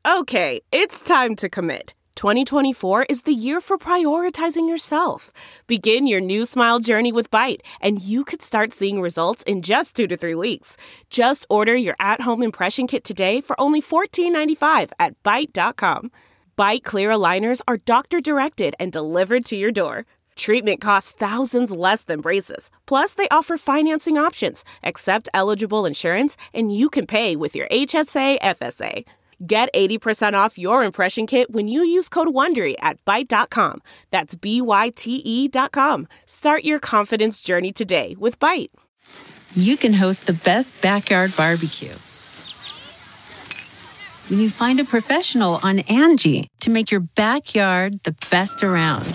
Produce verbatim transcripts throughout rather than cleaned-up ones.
Okay, it's time to commit. twenty twenty-four is the year for prioritizing yourself. Begin your new smile journey with Byte, and you could start seeing results in just two to three weeks. Just order your at-home impression kit today for only fourteen ninety-five at byte dot com. Byte clear aligners are doctor-directed and delivered to your door. Treatment costs thousands less than braces. Plus, they offer financing options, accept eligible insurance, and you can pay with your H S A F S A. Get eighty percent off your impression kit when you use code WONDERY at byte dot com. That's B Y T E dot com. Start your confidence journey today with Byte. You can host the best backyard barbecue when you find a professional on Angie to make your backyard the best around.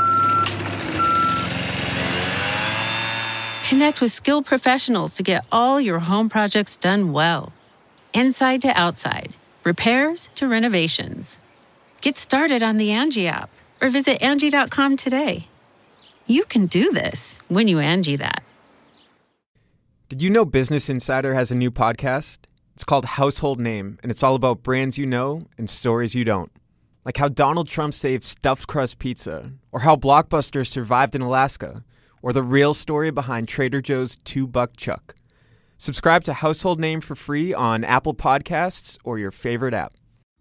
Connect with skilled professionals to get all your home projects done well. Inside to outside, repairs to renovations. Get started on the Angie app or visit Angie dot com today. You can do this when you Angie that. Did you know Business Insider has a new podcast? It's called Household Name, and it's all about brands you know and stories you don't. Like how Donald Trump saved stuffed crust pizza, or how Blockbuster survived in Alaska, or the real story behind Trader Joe's two-buck chuck. Subscribe to Household Name for free on Apple Podcasts or your favorite app.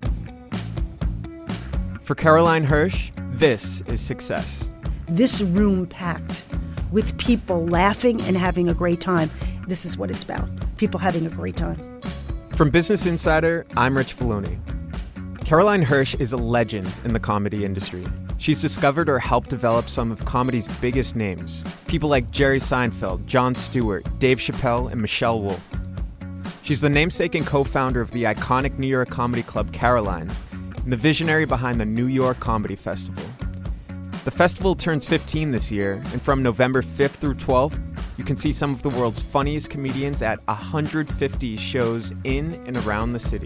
For Caroline Hirsch, this is success. This room packed with people laughing and having a great time. This is what it's about. People having a great time. From Business Insider, I'm Rich Filoni. Caroline Hirsch is a legend in the comedy industry. She's discovered or helped develop some of comedy's biggest names. People like Jerry Seinfeld, Jon Stewart, Dave Chappelle, and Michelle Wolf. She's the namesake and co-founder of the iconic New York comedy club Caroline's, and the visionary behind the New York Comedy Festival. The festival turns fifteen this year, and from November fifth through twelfth, you can see some of the world's funniest comedians at one hundred fifty shows in and around the city.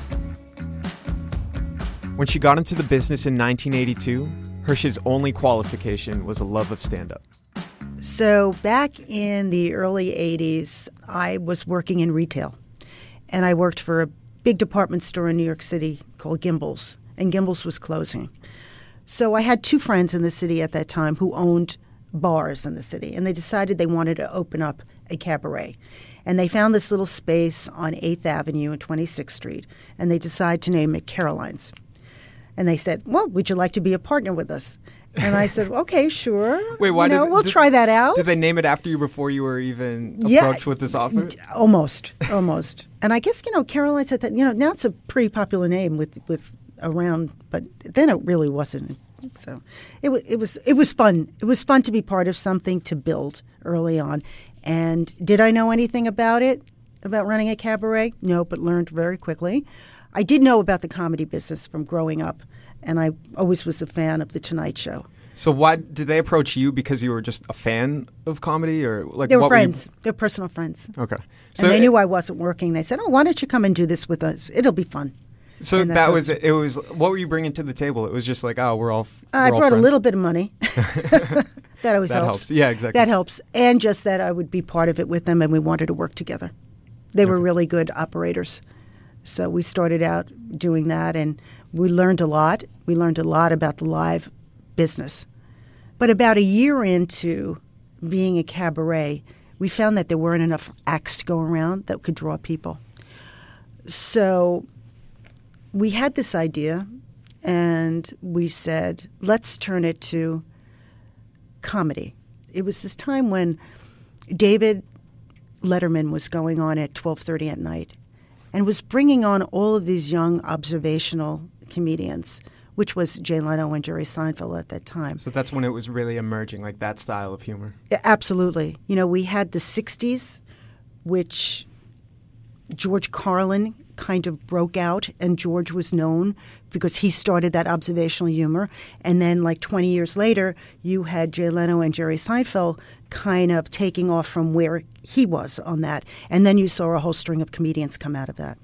When she got into the business in nineteen eighty-two, Hirsch's only qualification was a love of stand-up. So back in the early eighties, I was working in retail. And I worked for a big department store in New York City called Gimbel's. And Gimbel's was closing. So I had two friends in the city at that time who owned bars in the city. And they decided they wanted to open up a cabaret. And they found this little space on eighth Avenue and twenty-sixth Street. And they decided to name it Caroline's. And they said, well, would you like to be a partner with us? And I said, okay, sure. Wait, why you know, did, we'll did, try that out. Did they name it after you before you were even approached yeah, with this offer? Almost, almost. And I guess, you know, Caroline said that, you know, now it's a pretty popular name with, with around, but then it really wasn't. So it, w- it was it was fun. It was fun to be part of something to build early on. And did I know anything about it, about running a cabaret? No, but learned very quickly. I did know about the comedy business from growing up, and I always was a fan of The Tonight Show. So why did they approach you because you were just a fan of comedy, or like they were what friends? Were you... They were personal friends. Okay, so and they it, knew I wasn't working. They said, "Oh, why don't you come and do this with us? It'll be fun." So that was it. Was what were you bringing to the table? It was just like, oh, we're all. We're I all brought friends. a little bit of money. That always that helps. helps. Yeah, exactly. That helps, and just that I would be part of it with them, and we wanted to work together. They were okay. really good operators, so we started out doing that, and we learned a lot. We learned a lot about the live business. But about a year into being a cabaret, we found that there weren't enough acts to go around that could draw people. So we had this idea, and we said, let's turn it to comedy. It was this time when David Letterman was going on at twelve thirty at night and was bringing on all of these young observational comedians, which was Jay Leno and Jerry Seinfeld at that time. So that's when it was really emerging, like that style of humor. Yeah, absolutely. You know, we had the sixties, which George Carlin kind of broke out, and George was known because he started that observational humor. And then like twenty years later, you had Jay Leno and Jerry Seinfeld kind of taking off from where he was on that. And then you saw a whole string of comedians come out of that.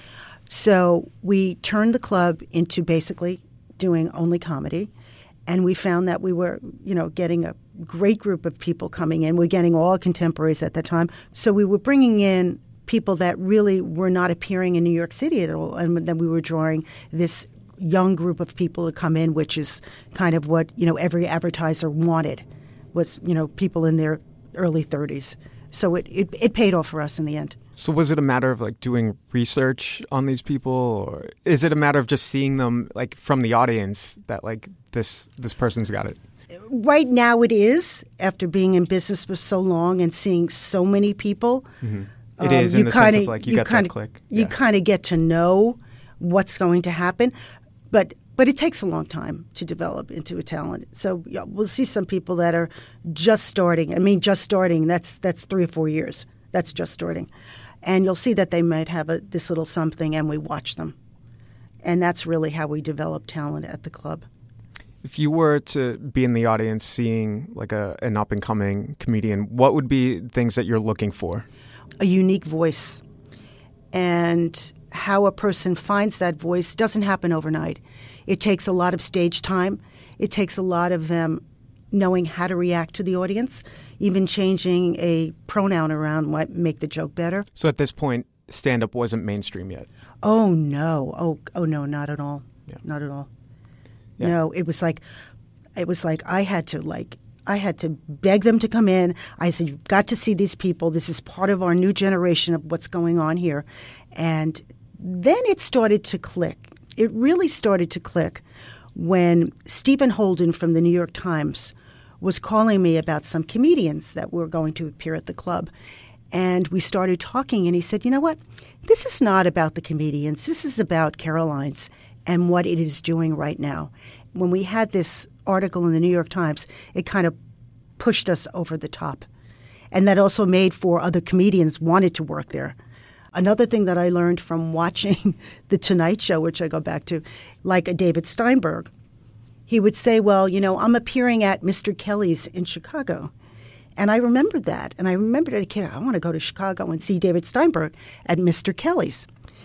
So we turned the club into basically doing only comedy, and we found that we were, you know, getting a great group of people coming in. We were getting all contemporaries at the time. So we were bringing in people that really were not appearing in New York City at all. And then we were drawing this young group of people to come in, which is kind of what, you know, every advertiser wanted, was, you know, people in their early thirties. So it, it, it paid off for us in the end. So was it a matter of like doing research on these people, or is it a matter of just seeing them like from the audience that like this this person's got it? Right now it is, after being in business for so long and seeing so many people. Mm-hmm. It um, is in the kinda, sense of like you, you get kinda, that click. You yeah. kind of get to know what's going to happen. But but it takes a long time to develop into a talent. So yeah, we'll see some people that are just starting. I mean, just starting, that's that's three or four years. That's just starting. And you'll see that they might have a, this little something, and we watch them. And that's really how we develop talent at the club. If you were to be in the audience seeing like a an up-and-coming comedian, what would be things that you're looking for? A unique voice. And how a person finds that voice doesn't happen overnight. It takes a lot of stage time. It takes a lot of them knowing how to react to the audience. Even changing a pronoun around might make the joke better. So at this point, stand-up wasn't mainstream yet? Oh, no. Oh, oh no, not at all. Yeah. Not at all. Yeah. No, it was like, it was like I had to like, I had to beg them to come in. I said, you've got to see these people. This is part of our new generation of what's going on here. And then it started to click. It really started to click when Stephen Holden from the New York Times was calling me about some comedians that were going to appear at the club. And we started talking, and he said, you know what? This is not about the comedians. This is about Caroline's and what it is doing right now. When we had this article in the New York Times, it kind of pushed us over the top. And that also made for other comedians wanted to work there. Another thing that I learned from watching The Tonight Show, which I go back to, like a David Steinberg, he would say, well, you know, I'm appearing at Mister Kelly's in Chicago. And I remembered that. And I remembered as a kid, I want to go to Chicago and see David Steinberg at Mister Kelly's.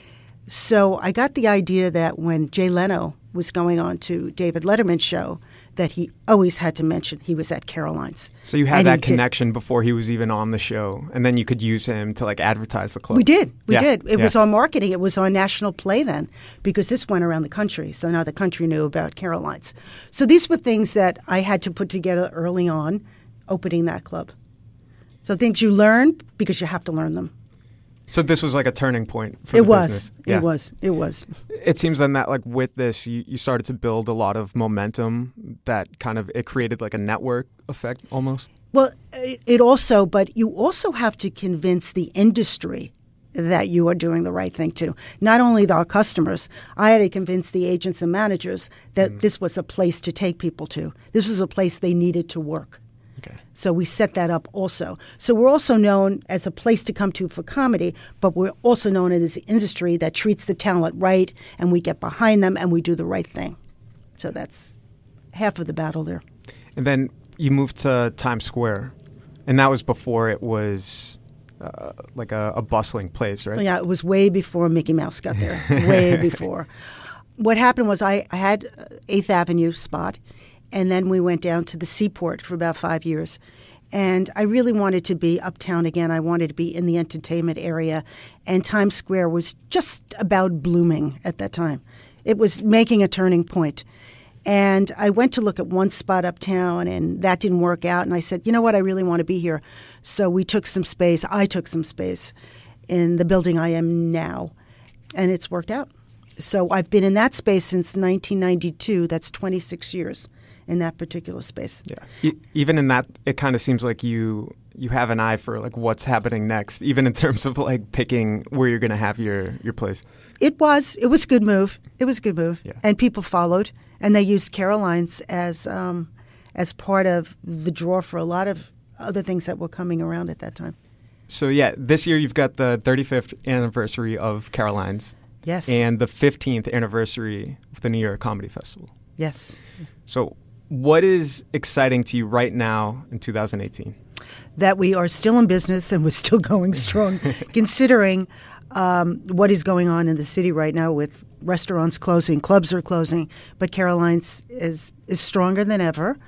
So I got the idea that when Jay Leno was going on to David Letterman's show, that he always had to mention he was at Caroline's. So you had and that connection did. before he was even on the show, and then you could use him to like advertise the club. We did. We yeah. did. It yeah. was on marketing. It was on national play then, because this went around the country. So now the country knew about Caroline's. So these were things that I had to put together early on, opening that club. So things you learn because you have to learn them. So this was like a turning point for it the was. business. It yeah. was. It was. It seems then that like with this, you, you started to build a lot of momentum that kind of, it created like a network effect almost. Well, it, it also, but you also have to convince the industry that you are doing the right thing too. Not only our customers, I had to convince the agents and managers that mm. this was a place to take people to. This was a place they needed to work. Okay. So we set that up also. So we're also known as a place to come to for comedy, but we're also known as an industry that treats the talent right, and we get behind them and we do the right thing. So that's half of the battle there. And then you moved to Times Square, and that was before it was uh, like a, a bustling place, right? Yeah, it was way before Mickey Mouse got there, way before. What happened was I, I had eighth Avenue spot, and then we went down to the Seaport for about five years. And I really wanted to be uptown again. I wanted to be in the entertainment area. And Times Square was just about blooming at that time. It was making a turning point. And I went to look at one spot uptown, and that didn't work out. And I said, you know what, I really want to be here. So we took some space. I took some space in the building I am now. And it's worked out. So I've been in that space since nineteen ninety-two. That's twenty-six years. In that particular space. Yeah. E- even in that, it kind of seems like you you have an eye for like what's happening next, even in terms of like picking where you're going to have your, your place. It was. It was a good move. It was a good move. Yeah. And people followed, and they used Caroline's as um, as part of the draw for a lot of other things that were coming around at that time. So yeah, this year you've got the thirty-fifth anniversary of Caroline's. Yes. And the fifteenth anniversary of the New York Comedy Festival. Yes. So what is exciting to you right now in two thousand eighteen? That we are still in business and we're still going strong, considering um, what is going on in the city right now with restaurants closing, clubs are closing, but Caroline's is, is stronger than ever.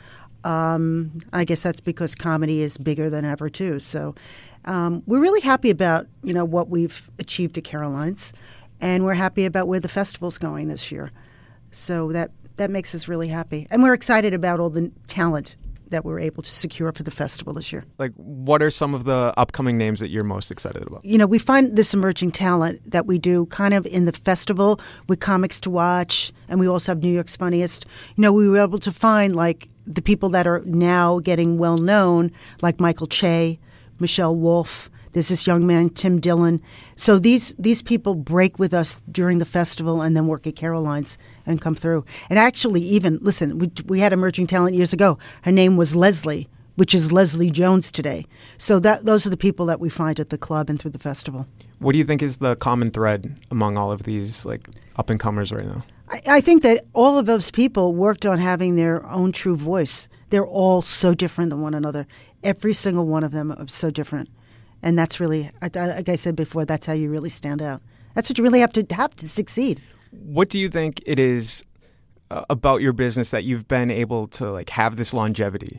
Um, I guess that's because comedy is bigger than ever, too. So um, we're really happy about, you know, what we've achieved at Caroline's, and we're happy about where the festival's going this year. So that, that makes us really happy. And we're excited about all the talent that we're able to secure for the festival this year. Like, what are some of the upcoming names that you're most excited about? You know, we find this emerging talent that we do kind of in the festival with Comics to Watch, and we also have New York's Funniest. You know, we were able to find, like, the people that are now getting well known, like Michael Che, Michelle Wolf. There's this young man, Tim Dillon. So these these people break with us during the festival and then work at Caroline's and come through. And actually, even, listen, we, we had emerging talent years ago. Her name was Leslie, which is Leslie Jones today. So that those are the people that we find at the club and through the festival. What do you think is the common thread among all of these, like, up-and-comers right now? I, I think that all of those people worked on having their own true voice. They're all so different than one another. Every single one of them are so different. And that's really, like I said before, that's how you really stand out. That's what you really have to have to succeed. What do you think it is uh, about your business that you've been able to, like, have this longevity?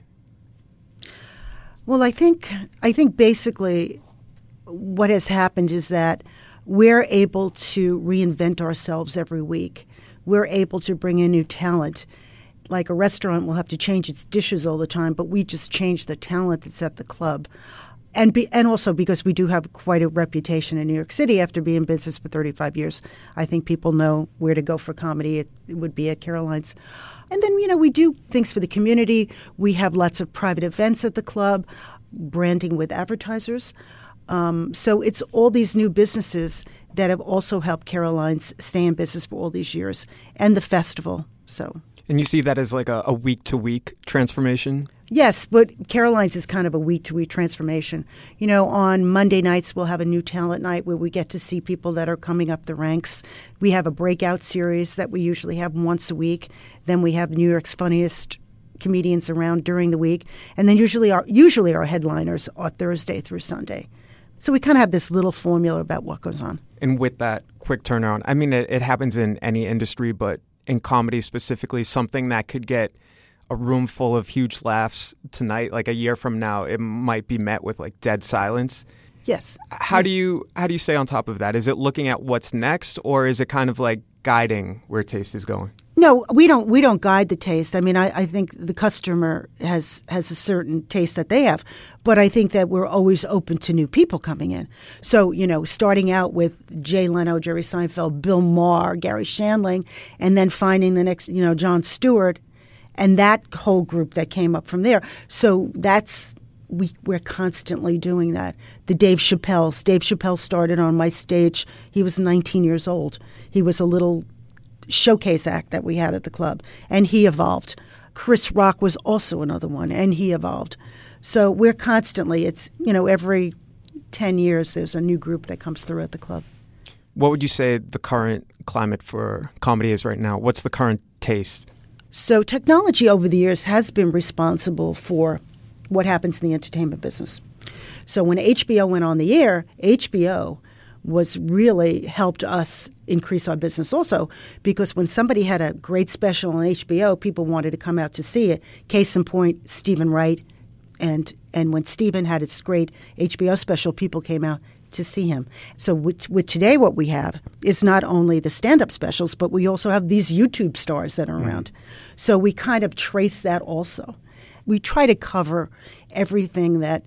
Well, I think I think basically what has happened is that we're able to reinvent ourselves every week. We're able to bring in new talent. Like a restaurant will have to change its dishes all the time, but we just change the talent that's at the club. And be, and also because we do have quite a reputation in New York City after being in business for thirty-five years. I think people know where to go for comedy. It, it would be at Caroline's. And then, you know, we do things for the community. We have lots of private events at the club, branding with advertisers. Um, so it's all these new businesses that have also helped Caroline's stay in business for all these years, and the festival. So. And you see that as like a, a week-to-week transformation? Yes, but Caroline's is kind of a week-to-week transformation. You know, on Monday nights, we'll have a new talent night where we get to see people that are coming up the ranks. We have a breakout series that we usually have once a week. Then we have New York's Funniest comedians around during the week. And then usually our, usually our headliners are Thursday through Sunday. So we kind of have this little formula about what goes on. And with that quick turnaround, I mean, it, it happens in any industry, but in comedy specifically, something that could get a room full of huge laughs tonight, like a year from now, it might be met with like dead silence. Yes. How do you how do you stay on top of that? Is it looking at what's next, or is it kind of like guiding where taste is going? No, we don't. We don't guide the taste. I mean, I, I think the customer has has a certain taste that they have, but I think that we're always open to new people coming in. So, you know, starting out with Jay Leno, Jerry Seinfeld, Bill Maher, Gary Shandling, and then finding the next, you know, Jon Stewart, and that whole group that came up from there. So that's we we're constantly doing that. The Dave Chappelle's. Dave Chappelle started on my stage. He was nineteen years old. He was a little showcase act that we had at the club, and he evolved. Chris Rock was also another one, and he evolved. So we're constantly, it's, you know, every ten years there's a new group that comes through at the club. What would you say the current climate for comedy is right now? What's the current taste? So technology over the years has been responsible for what happens in the entertainment business. So when H B O went on the air, H B O was really helped us increase our business also, because when somebody had a great special on H B O, people wanted to come out to see it. Case in point, Stephen Wright. And and when Stephen had his great H B O special, people came out to see him. So with, with today, what we have is not only the stand-up specials, but we also have these YouTube stars that are around. Mm. So we kind of trace that also. We try to cover everything that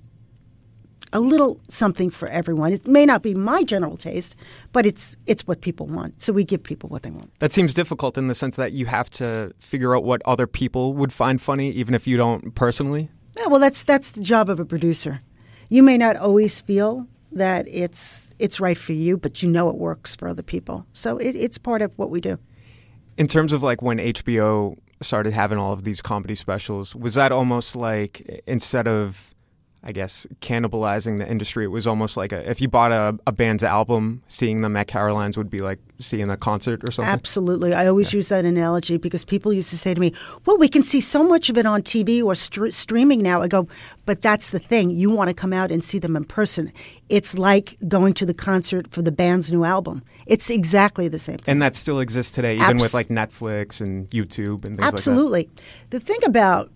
a little something for everyone. It may not be my general taste, but it's it's what people want. So we give people what they want. That seems difficult in the sense that you have to figure out what other people would find funny, even if you don't personally. Yeah, well, that's that's the job of a producer. You may not always feel that it's it's right for you, but you know it works for other people. So it, it's part of what we do. In terms of like when H B O started having all of these comedy specials, was that almost like instead of, I guess, cannibalizing the industry, it was almost like a, if you bought a, a band's album, seeing them at Caroline's would be like seeing a concert or something? Absolutely. I always yeah. use that analogy because people used to say to me, well, we can see so much of it on T V or st- streaming now. I go, but that's the thing. You want to come out and see them in person. It's like going to the concert for the band's new album. It's exactly the same thing. And that still exists today, even Abs- with like Netflix and YouTube and things Absolutely. like that? Absolutely. The thing about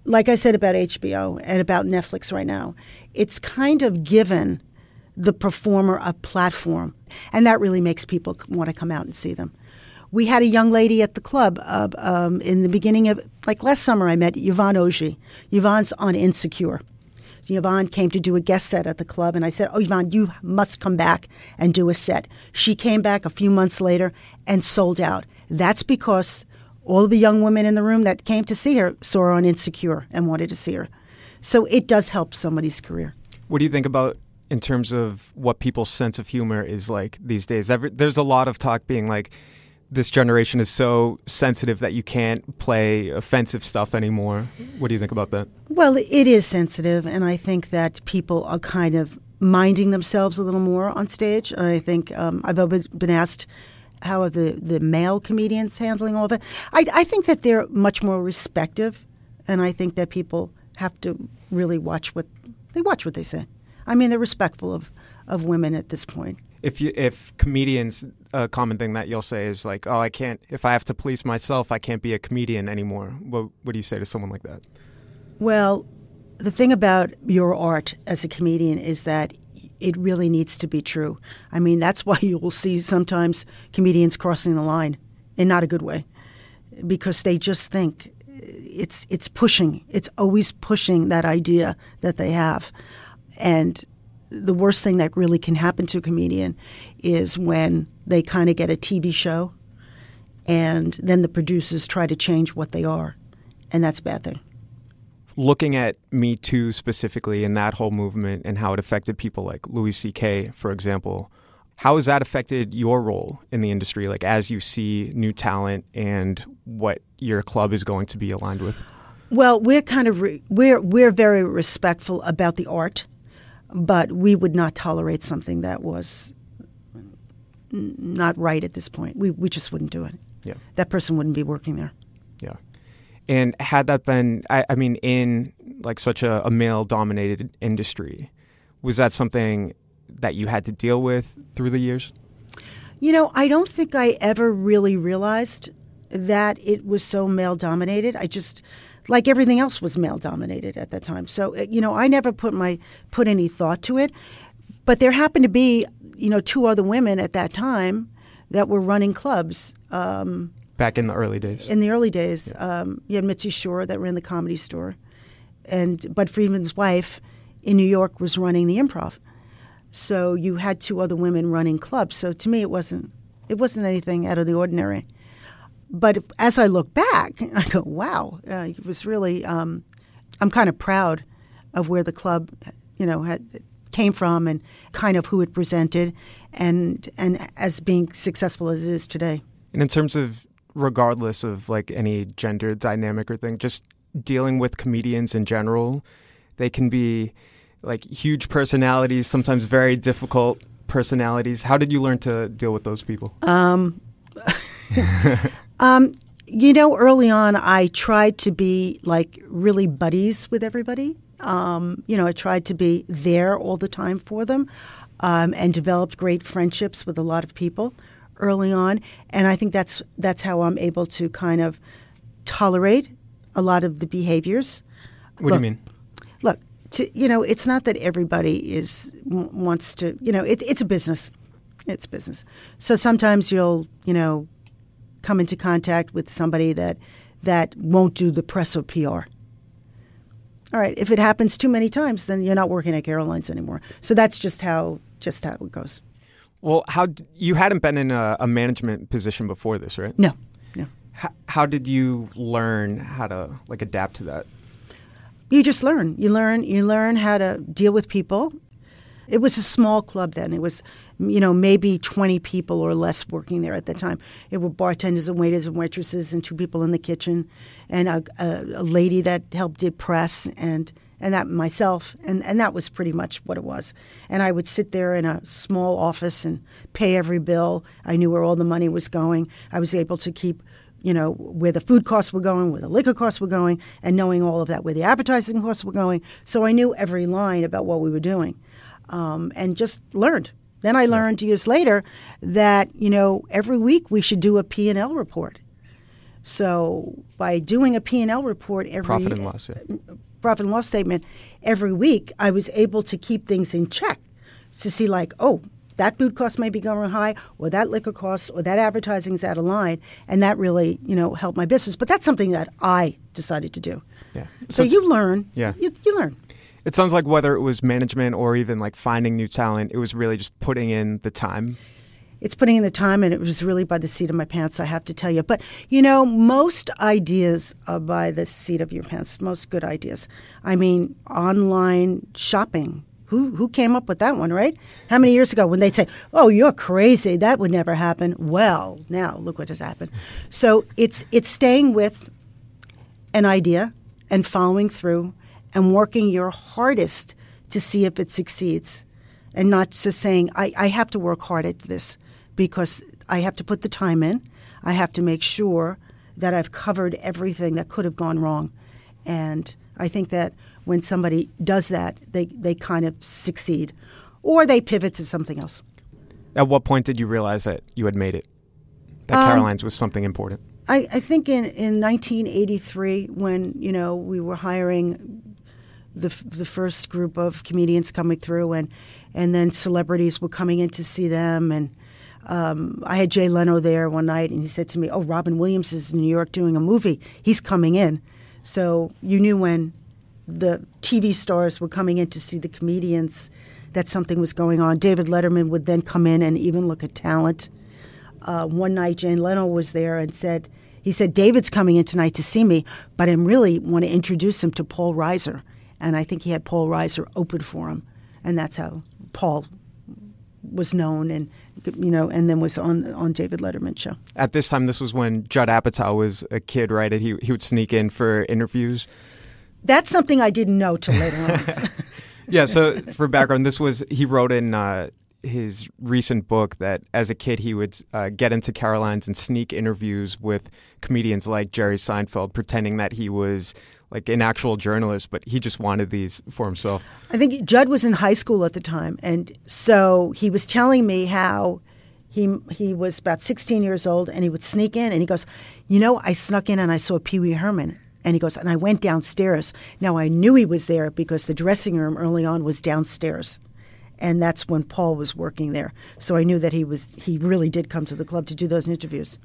like I said about H B O and about Netflix right now, it's kind of given the performer a platform, and that really makes people want to come out and see them. We had a young lady at the club uh, um, in the beginning of, like last summer I met Yvonne Oji. Yvonne's on Insecure. So Yvonne came to do a guest set at the club, and I said, oh, Yvonne, you must come back and do a set. She came back a few months later and sold out. That's because all of the young women in the room that came to see her saw her on Insecure and wanted to see her. So it does help somebody's career. What do you think about in terms of what people's sense of humor is like these days? Every, there's a lot of talk being like, this generation is so sensitive that you can't play offensive stuff anymore. What do you think about that? Well, it is sensitive, and I think that people are kind of minding themselves a little more on stage. And I think um, I've always been asked, how are the, the male comedians handling all of it? I, I think that they're much more respective, and I think that people have to really watch what they watch what they say. I mean, they're respectful of, of women at this point. If you, if comedians, a common thing that you'll say is like, oh, I can't, if I have to police myself, I can't be a comedian anymore. What, what do you say to someone like that? Well, the thing about your art as a comedian is that it really needs to be true. I mean, that's why you will see sometimes comedians crossing the line in not a good way, because they just think it's it's pushing. It's always pushing that idea that they have. And the worst thing that really can happen to a comedian is when they kind of get a T V show and then the producers try to change what they are. And that's a bad thing. Looking at Me Too specifically and that whole movement and how it affected people like Louis C K, for example, how has that affected your role in the industry, like as you see new talent and what your club is going to be aligned with? Well, we're kind of re- we're we're very respectful about the art, but we would not tolerate something that was n- not right at this point. We we just wouldn't do it. Yeah, that person wouldn't be working there. Yeah. And had that been, I, I mean, in like such a, a male-dominated industry, was that something that you had to deal with through the years? You know, I don't think I ever really realized that it was so male-dominated. I just, like everything else, was male-dominated at that time. So, you know, I never put my put any thought to it. But there happened to be, you know, two other women at that time that were running clubs. Um, Back in the early days. In the early days. Yeah. Um, you had Mitzi Shore that ran the Comedy Store. And Bud Friedman's wife in New York was running the Improv. So you had two other women running clubs. So to me, it wasn't it wasn't anything out of the ordinary. But if, as I look back, I go, wow, uh, it was really, um, I'm kind of proud of where the club, you know, had came from and kind of who it presented and and as being successful as it is today. And in terms of, regardless of like any gender dynamic or thing, just dealing with comedians in general, they can be like huge personalities, sometimes very difficult personalities. How did you learn to deal with those people? Um, um, you know, early on, I tried to be like really buddies with everybody. Um, you know, I tried to be there all the time for them um, and developed great friendships with a lot of people early on, and I think that's that's how I'm able to kind of tolerate a lot of the behaviors. What look, do you mean? Look, to, you know, it's not that everybody is w- wants to. You know, it, it's a business. It's business. So sometimes you'll, you know, come into contact with somebody that that won't do the press or P R. All right, if it happens too many times, then you're not working at Caroline's anymore. So that's just how just how it goes. Well, how d- you hadn't been in a, a management position before this, right? No, no. How, how did you learn how to like adapt to that? You just learn. You learn. You learn how to deal with people. It was a small club then. It was, you know, maybe twenty people or less working there at the time. It were bartenders and waiters and waitresses and two people in the kitchen, and a, a, a lady that helped did press and. And that myself, and, and that was pretty much what it was. And I would sit there in a small office and pay every bill. I knew where all the money was going. I was able to keep, you know, where the food costs were going, where the liquor costs were going, and knowing all of that, where the advertising costs were going. So I knew every line about what we were doing um, and just learned. Then I learned years later that, you know, every week we should do a P and L report. So by doing a P and L report every Profit and loss, yeah. profit and loss statement every week, I was able to keep things in check to see like, oh, that food cost may be going high, or that liquor cost, or that advertising's out of line, and that really, you know, helped my business. But that's something that I decided to do. Yeah. So, so you learn. Yeah. You, you learn. It sounds like whether it was management or even like finding new talent, it was really just putting in the time. It's putting in the time, and it was really by the seat of my pants, I have to tell you. But, you know, most ideas are by the seat of your pants, most good ideas. I mean, online shopping. Who who came up with that one, right? How many years ago when they'd say, oh, you're crazy, that would never happen. Well, now look what has happened. So it's it's staying with an idea and following through and working your hardest to see if it succeeds, and not just saying, I, I have to work hard at this because I have to put the time in. I have to make sure that I've covered everything that could have gone wrong. And I think that when somebody does that, they, they kind of succeed, or they pivot to something else. At what point did you realize that you had made it, that Um, Caroline's was something important? I, I think in, in nineteen eighty-three, when, you know, we were hiring the the first group of comedians coming through, and, and then celebrities were coming in to see them, and um, I had Jay Leno there one night, and he said to me, oh, Robin Williams is in New York doing a movie. He's coming in. So you knew when the T V stars were coming in to see the comedians that something was going on. David Letterman would then come in and even look at talent. Uh, one night, Jay Leno was there and said, he said, David's coming in tonight to see me, but I really want to introduce him to Paul Reiser. And I think he had Paul Reiser open for him. And that's how Paul was known, and, you know, and then was on on David Letterman's show. At this time, this was when Judd Apatow was a kid, right? And he, he would sneak in for interviews. That's something I didn't know till later on. Yeah, so for background, this was, he wrote in uh, his recent book that as a kid he would uh, get into Caroline's and sneak interviews with comedians like Jerry Seinfeld, pretending that he was like an actual journalist, but he just wanted these for himself. I think Judd was in high school at the time, and so he was telling me how he he was about sixteen years old, and he would sneak in, and he goes, you know, I snuck in and I saw Pee Wee Herman. And he goes, and I went downstairs. Now, I knew he was there because the dressing room early on was downstairs. And that's when Paul was working there. So I knew that he was he really did come to the club to do those interviews.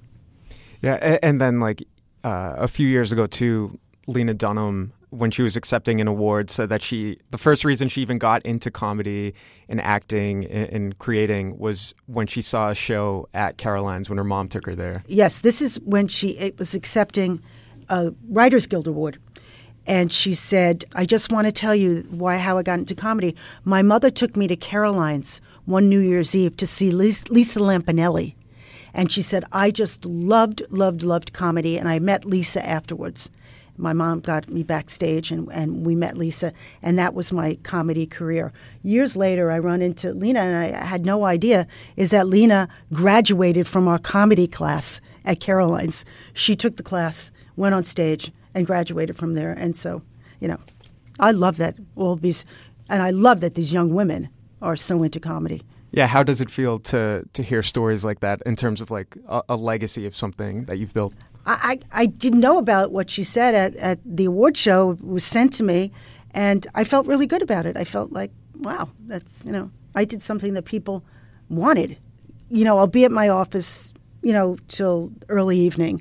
Yeah, and then like uh, a few years ago, too, Lena Dunham, when she was accepting an award, said that she the first reason she even got into comedy and acting and, and creating was when she saw a show at Caroline's when her mom took her there. Yes, this is when she it was accepting a Writers Guild Award. And she said, I just want to tell you why how I got into comedy. My mother took me to Caroline's one New Year's Eve to see Lisa Lampanelli. And she said, I just loved, loved, loved comedy. And I met Lisa afterwards. My mom got me backstage, and, and we met Lisa. And that was my comedy career. Years later, I run into Lena, and I had no idea, is that Lena graduated from our comedy class at Caroline's. She took the class, went on stage, and graduated from there. And so, you know, I love that all these, and I love that these young women are so into comedy. Yeah, how does it feel to to hear stories like that in terms of like a, a legacy of something that you've built? I, I, I didn't know about what she said at, at the award show. It was sent to me, and I felt really good about it. I felt like, wow, that's, you know, I did something that people wanted. You know, I'll be at my office, you know, till early evening.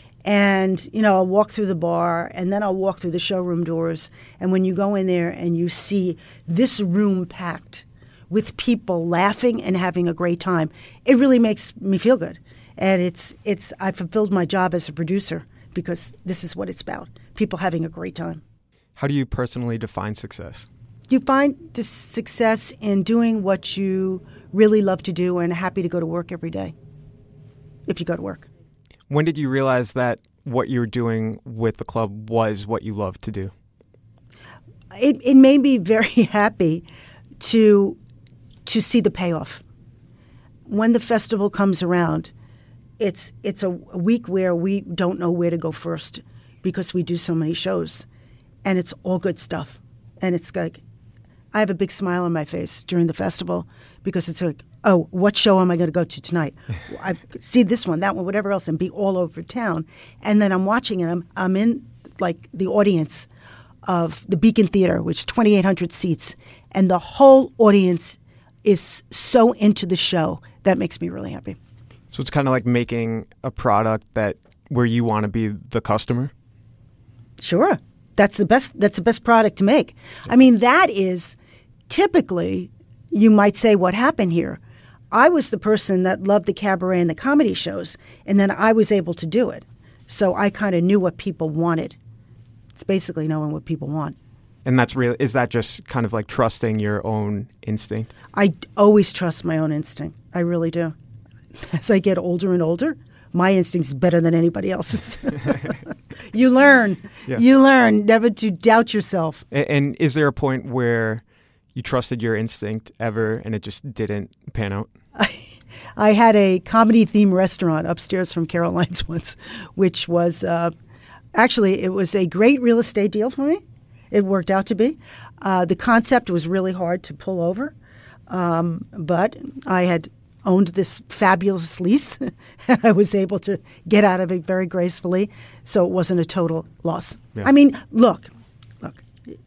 And, you know, I'll walk through the bar, and then I'll walk through the showroom doors. And when you go in there and you see this room packed with people laughing and having a great time, it really makes me feel good. And it's it's I fulfilled my job as a producer because this is what it's about, people having a great time. How do you personally define success? You find the success in doing what you really love to do and happy to go to work every day, if you go to work. When did you realize that what you were doing with the club was what you loved to do? It, it made me very happy to to see the payoff. When the festival comes around, it's it's a, a week where we don't know where to go first because we do so many shows, and it's all good stuff. And it's like I have a big smile on my face during the festival because it's like oh, what show am I going to go to tonight? I see this one, that one, whatever else, and be all over town. And then I'm watching it. I'm, I'm in, like, the audience of the Beacon Theater, which is twenty-eight hundred seats. And the whole audience is so into the show. That makes me really happy. So it's kind of like making a product that where you want to be the customer? Sure. That's the best, that's the best product to make. I mean, that is typically, you might say, what happened here. I was the person that loved the cabaret and the comedy shows, and then I was able to do it. So I kind of knew what people wanted. It's basically knowing what people want. And that's really, is that just kind of like trusting your own instinct? I always trust my own instinct. I really do. As I get older and older, my instinct is better than anybody else's. You learn. Yeah. You learn never to doubt yourself. And, and is there a point where you trusted your instinct ever and it just didn't pan out? I, I had a comedy-themed restaurant upstairs from Caroline's once, which was uh, actually, it was a great real estate deal for me. It worked out to be. Uh, the concept was really hard to pull over, um, but I had owned this fabulous lease, and I was able to get out of it very gracefully, so it wasn't a total loss. Yeah. I mean, look, look,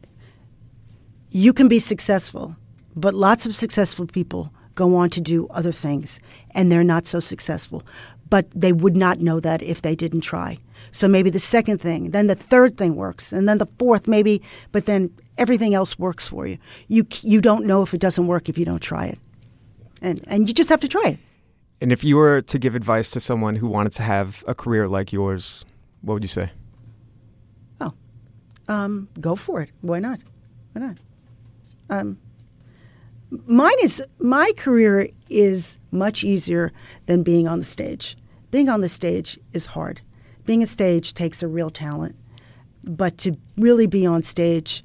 you can be successful, but lots of successful people go on to do other things, and they're not so successful. But they would not know that if they didn't try. So maybe the second thing, then the third thing works, and then the fourth maybe, but then everything else works for you. You you don't know if it doesn't work if you don't try it. And and you just have to try it. And if you were to give advice to someone who wanted to have a career like yours, what would you say? Oh, um, go for it. Why not? Why not? Um, mine is my career is much easier than being on the stage. Being on the stage is hard. Being on stage takes a real talent. But to really be on stage,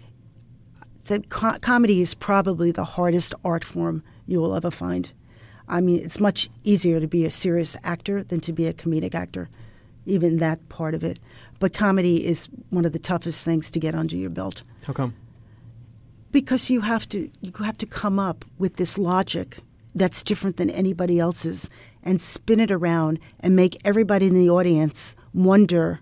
so co- comedy is probably the hardest art form you will ever find. I mean, it's much easier to be a serious actor than to be a comedic actor, even that part of it. But comedy is one of the toughest things to get under your belt. How come? Because you have to you have to come up with this logic that's different than anybody else's and spin it around and make everybody in the audience wonder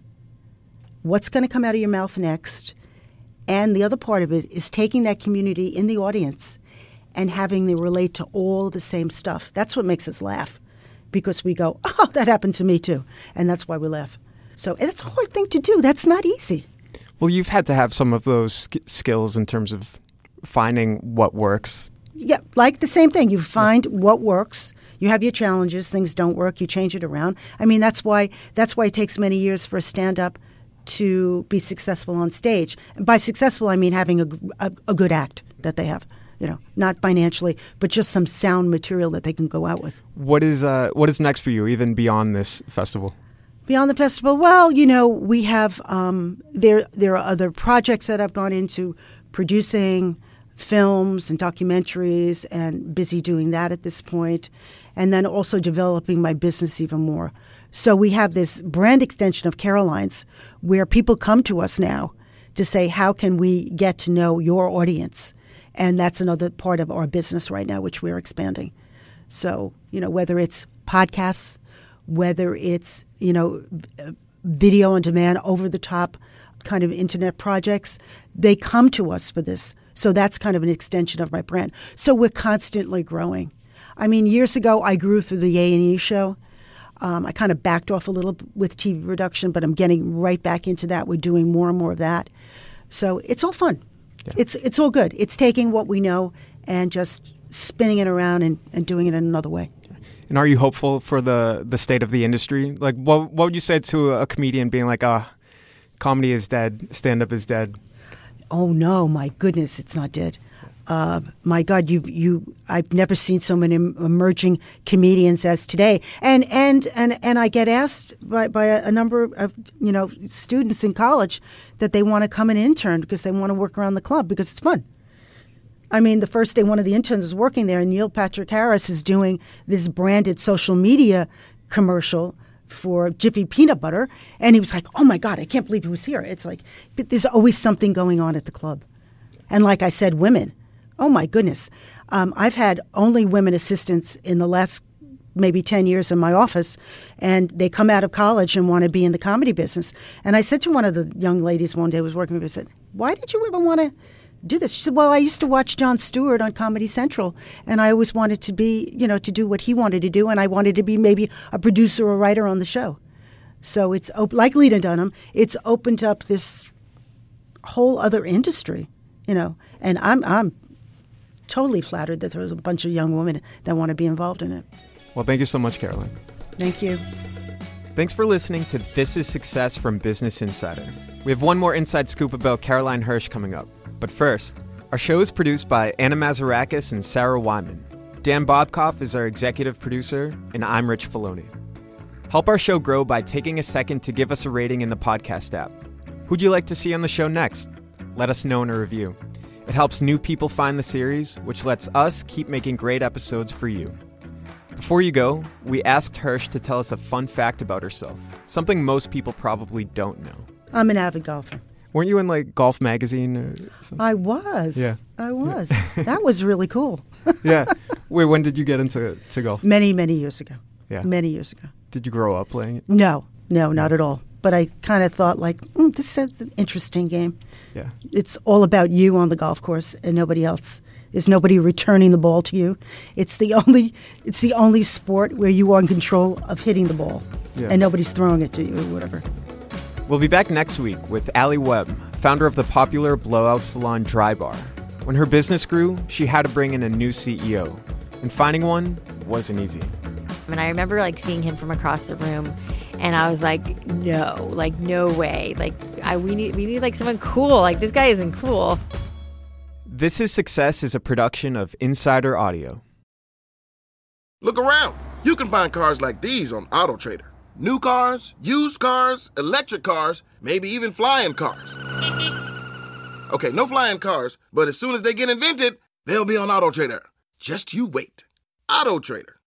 what's going to come out of your mouth next. And the other part of it is taking that community in the audience and having them relate to all the same stuff. That's what makes us laugh, because we go, oh, that happened to me too. And that's why we laugh. So it's a hard thing to do. That's not easy. Well, you've had to have some of those sk- skills in terms of finding what works. Yeah, like the same thing. You find yeah. what works. You have your challenges. Things don't work. You change it around. I mean, that's why that's why it takes many years for a stand-up to be successful on stage. And by successful, I mean having a, a, a good act that they have. You know, not financially, but just some sound material that they can go out with. What is uh, what is next for you, even beyond this festival? Beyond the festival, well, you know, we have um, there. There are other projects that I've gone into, producing films and documentaries, and busy doing that at this point, and then also developing my business even more. So we have this brand extension of Caroline's, where people come to us now to say, how can we get to know your audience? And that's another part of our business right now, which we're expanding. So, you know, whether it's podcasts, whether it's, you know, video on demand, over-the-top kind of internet projects, they come to us for this. So that's kind of an extension of my brand. So we're constantly growing. I mean, years ago, I grew through the A and E show. Um, I kind of backed off a little with T V production, but I'm getting right back into that. We're doing more and more of that. So it's all fun. Yeah. It's it's all good. It's taking what we know and just spinning it around and, and doing it in another way. And are you hopeful for the, the state of the industry? Like, what what would you say to a comedian being like, ah, oh, comedy is dead, stand-up is dead? Oh, no, my goodness, it's not dead. Uh, my God, you you I've never seen so many emerging comedians as today. And and and, and I get asked by, by a, a number of, you know, students in college that they want to come and intern because they want to work around the club because it's fun. I mean, the first day one of the interns was working there, and Neil Patrick Harris is doing this branded social media commercial for Jiffy Peanut Butter, and he was like, oh, my God, I can't believe he was here. It's like, but there's always something going on at the club. And like I said, women. Oh, my goodness. Um, I've had only women assistants in the last maybe ten years in my office, and they come out of college and want to be in the comedy business. And I said to one of the young ladies one day who was working with me, I said, why did you ever want to do this? She said, well, I used to watch Jon Stewart on Comedy Central, and I always wanted to be, you know, to do what he wanted to do, and I wanted to be maybe a producer or writer on the show. So it's, op- like Lena Dunham, it's opened up this whole other industry, you know, and I'm I'm totally flattered that there's a bunch of young women that want to be involved in it. Well, thank you so much, Caroline. Thank you. Thanks for listening to This is Success from Business Insider. We have one more inside scoop about Caroline Hirsch coming up. But first, our show is produced by Anna Mazarakis and Sarah Wyman. Dan Bobkoff is our executive producer, and I'm Rich Filoni. Help our show grow by taking a second to give us a rating in the podcast app. Who'd you like to see on the show next? Let us know in a review. It helps new people find the series, which lets us keep making great episodes for you. Before you go, we asked Hirsch to tell us a fun fact about herself, something most people probably don't know. I'm an avid golfer. Weren't you in, like, Golf Magazine or something? I was. Yeah. I was. That was really cool. Yeah. Wait, when did you get into to golf? Many, many years ago. Yeah. Many years ago. Did you grow up playing it? No. No, not at all. But I kind of thought, like, mm, this is an interesting game. Yeah. It's all about you on the golf course and nobody else. There's nobody returning the ball to you. It's the only it's the only sport where you are in control of hitting the ball. Yeah. And nobody's throwing it to you or whatever. We'll be back next week with Allie Webb, founder of the popular blowout salon Dry Bar. When her business grew, she had to bring in a new C E O. And finding one wasn't easy. And I remember like seeing him from across the room, and I was like, no, like no way. Like I we need we need like someone cool. Like this guy isn't cool. This is Success is a production of Insider Audio. Look around. You can find cars like these on AutoTrader. New cars, used cars, electric cars, maybe even flying cars. Okay, no flying cars, but as soon as they get invented, they'll be on AutoTrader. Just you wait. AutoTrader.